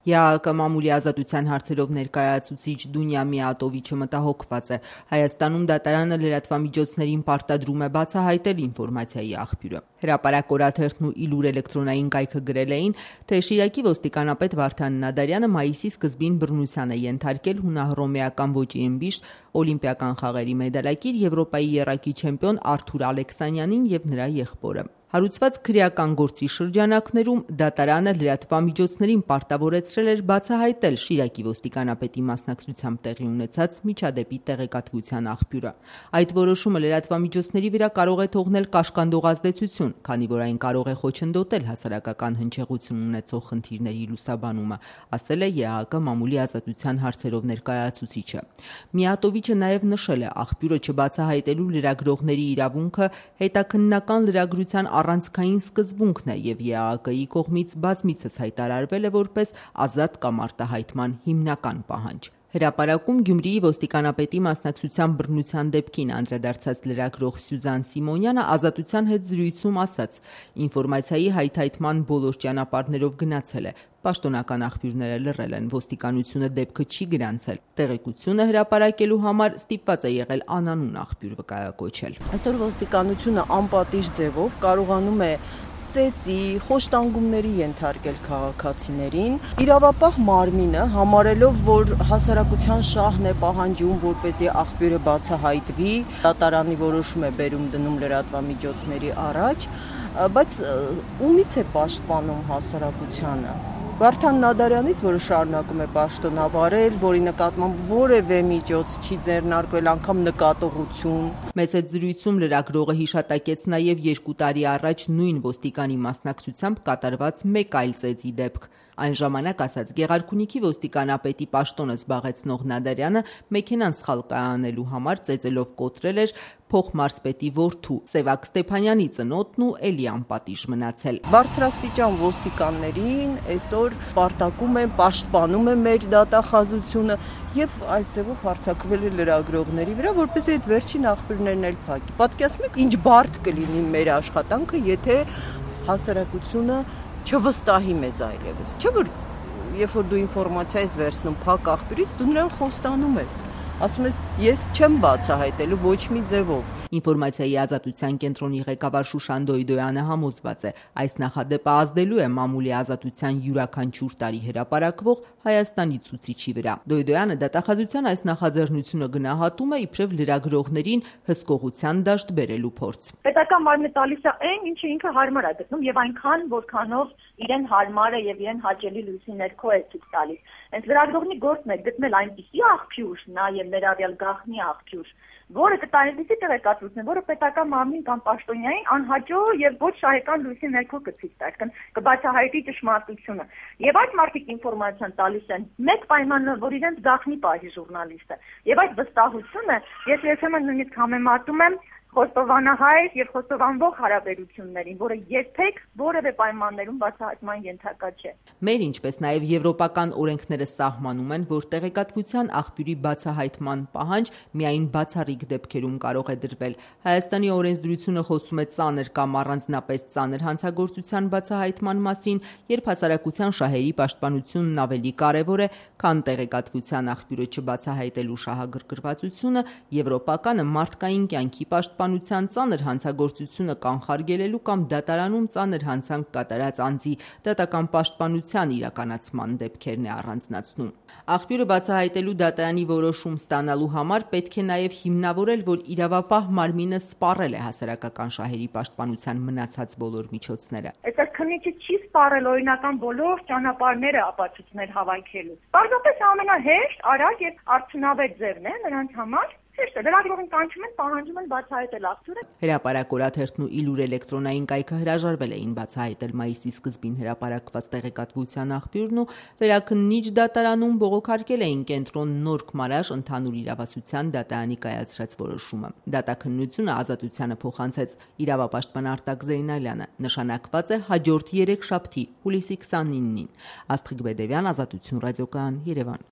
ԵԱՀԿ մամուլի ազատության հարցերով ներկայացուցիչ Դունյա Միատովիչը մտահոգված է։ Հայաստանում դատարանը լրատվամիջոցներին պարտադրում է բացահայտել ինֆորմացիայի աղբյուրը։ Հրապարակ օրաթերթն ու Իլուր էլեկտրոնային կայքը գրել էին, թե Շիրակի ոստիկանապետ Վարդան Նադարյանը մայիսի սկզբին բռնության է ենթարկել հունահռոմեական ոճի ըմբիշտ, օլիմպիական խաղերի մեդալակիր, Եվրոպայի եռակի չեմպիոն Արթուր Ալեքսանյանին եւ նրա եղբորը։ Հարուցված քրեական գործի շրջանակներում դատարանը լրատվամիջոցներին պարտավորեցրել էր բացահայտել Շիրակի ոստիկանապետի մասնակցությամբ տեղի ունեցած միջադեպի տեղեկատվության աղբյուրը։ Այդ որոշումը լրատվամիջոցների վրա կարող է թողնել կաշկանդող ազդեցություն, քանի որ այն կարող է խոչընդոտել հասարակական հնչեղություն ունեցող խնդիրների լուսաբանումը, ասել է ԵԱՀԿ մամուլի ազատության հարցերով ներկայացուցիչը։ Միատովիչը նաև նշել է, աղբյուրը չբացահայտելու լրագրողների իրավունքը հետաքննական լրագրության առանցքային սկզբունքն է եւ ԵԱՀԿ-ի կողմից բազմիցս հայտարարվել է որպես ազատ կամ արտահայտման հիմնական պահանջ։ Հրապարակում Գյումրիի ոստիկանապետի մասնակցության բռնության դեպքին անդրադարձած լրագրող Սյուզան Սիմոնյանը ազատության հետ զրույցում ասաց. ինֆորմացիայի հայթայթման բոլոր ճանապարհներով գնացել է, պաշտոնական աղբյուրները լռել են, ոստիկանությունը դեպքը չի գրանցել, տեղեկությունը հրապարակելու համար ստիպված է եղել անանուն աղբյուր վկայակոչել։ Այսօր ոստիկանությունը անպատիժ ձևով կարողանում է ծեծի, խոշտանգումների ենթարկել քաղաքացիներին, իրավապահ մարմինը համարելով, որ հասարակության շահն է պահանջում, որպեսզի աղբյուրը բացահայտվի, դատարանի որոշում է բերում դնում լրատվամիջոցների առաջ, բայց ումից է պաշտպանում հասարակությանը։ Վարդան Նադարյանից, որը շարունակում է պաշտոնավարել, որի նկատմամբ որևէ միջոց չի ձեռնարկվել, անգամ նկատողություն։ Մեծ այդ զրույցում լրագրողը հիշատակեց նաև 2 տարի առաջ նույն ոստիկանի մասնակցությամբ կատարված մեկ այլ ծեծի դեպք։ Այն ժամանակ ասաց Գեղարքունիքի ոստիկանապետի պաշտոնը զբաղեցնող Նադարյանը մեքենան սխալ կայանելու համար ծեծելով կոտրել էր փոխմարզպետի որդու Սևակ Ստեփանյանի ծնոտն ու էլի անպատիժ մնացել։ Բարձրաստիճան ոստիկաններին այսօր պարտակում են, պաշտպանում են մեր դատախազությունը եւ այս ձևով հարձակվել է լրագրողների վրա, որպեսզի այդ վերջին աղբյուրներն էլ փակի։ Պատկերացնում եք, ինչ բարդ կլինի մեր աշխատանքը, եթե հասարակությունը չվստահի մեզ այլևս։ Չէ՞ որ երբ որ դու ինֆորմացիա ես վերցնում փակ աղբյուրից, դու նրան խոստանում ես։ Ասում ես, ես չեմ բացահայտելու ոչ մի ձևով։ Ինֆորմացիայի ազատության կենտրոնի ղեկավար Շուշան Դոյդոյանը համոզված է, այս նախադեպը ազդելու է մամուլի ազատության յուրաքանչյուր տարի հրապարակվող Հայաստանի ցուցիչի վրա։ Դոյդոյանը դատախազության այս նախաձեռնությունը գնահատում է իբրև լրագրողներին հսկողության դաշտ բերելու փորձ։ Պետական մարմինը տալիս է այն, ինչը ինքը հարմար է գտնում եւ այնքան, որքանով իրեն հարմար է եւ իրեն հաճելի լույսի ներքո է ցույց տալիս։ Հենց լրագրողի գործն է գտնել այնպիսի աղբյուր, նաեւ ներառյալ գաղտնի աղբյուր, որը կտա այնպիսի տեղեկատվություն, որը պետական մարմին կամ պաշտոնյային անհաջո եւ ոչ շահեկան լույսի ներքո կցույց տա, այսինքն կբացահայտի ճշմարտությունը։ Եվ այդ մարդիկ ինֆորմացիան տալիս են մեկ պայմանով, որ իրենց գաղտնի պահի ժուրնալիստը։ Եվ այդ վստահությունը ես երբեմն նույնիսկ համեմատում եմ խոստովանահայր եւ խոստովանվող հարաբերություններին, որը երբեք որևէ պայմաններում բացահայտման ենթակա չէ։ Մեր ինչպես նաեւ եվրոպական օրենքները սահմանում են, որ տեղեկատվության աղբյուրի բացահայտման պահանջ միայն բացառիկ դեպքերում կարող է դրվել։ Հայաստանի օրենսդրությունը խոսում է ծանր կամ առանձնապես ծանր հանցագործության բացահայտման մասին, երբ հասարակության շահերի պաշտպանությունն ավելի կարևոր է, քան տեղեկատվության աղբյուրը չբացահայտելու շահագրգռվածությունը, եվրոպականը մարդկային կյանքի պաշտպանության ծանր հանցագործությունը կանխարգելելու կամ դատարանում ծանր հանցանք կատարած անձի դատական պաշտպանության իրականացման դեպքերն է առանձնացնում։ Աղբյուրը բացահայտելու դատարանի որոշում ստանալու համար պետք է նաև հիմնավորել, որ իրավապահ մարմինը սպառել է հասարակական շահերի պաշտպանության մնացած բոլոր միջոցները։ Այս քննիչը չի սպառել օրինական բոլոր ճանապարհները ապացույցներ հավաքելու։ Պարզապես ամենահեշտ, արագ եւ արդյունավետ ձևն է նրանց համար։ Լրագրողին կանչում են, պահանջում են բացահայտել աղբյուրը։ Հրապարակ օրաթերթն ու Իլուր էլեկտրոնային կայքը հրաժարվել էին բացահայտել մայիսի սկզբին հրապարակված տեղեկատվության աղբյուրն ու վերաքննիչ դատարանում բողոքարկել էին կենտրոն Նորք Մարաշ ընդհանուր իրավասության դատարանի կայացրած որոշումը։ Դատաքննությունը ազատությանը փոխանցեց իրավապաշտպան Արտակ Զեյնալյանը։ Նշանակված է հաջորդ 3 շաբթի հուլիսի 29-ին։ Աստղիկ Բեդևյան, Ազատություն ռադիոկայան, Երևան։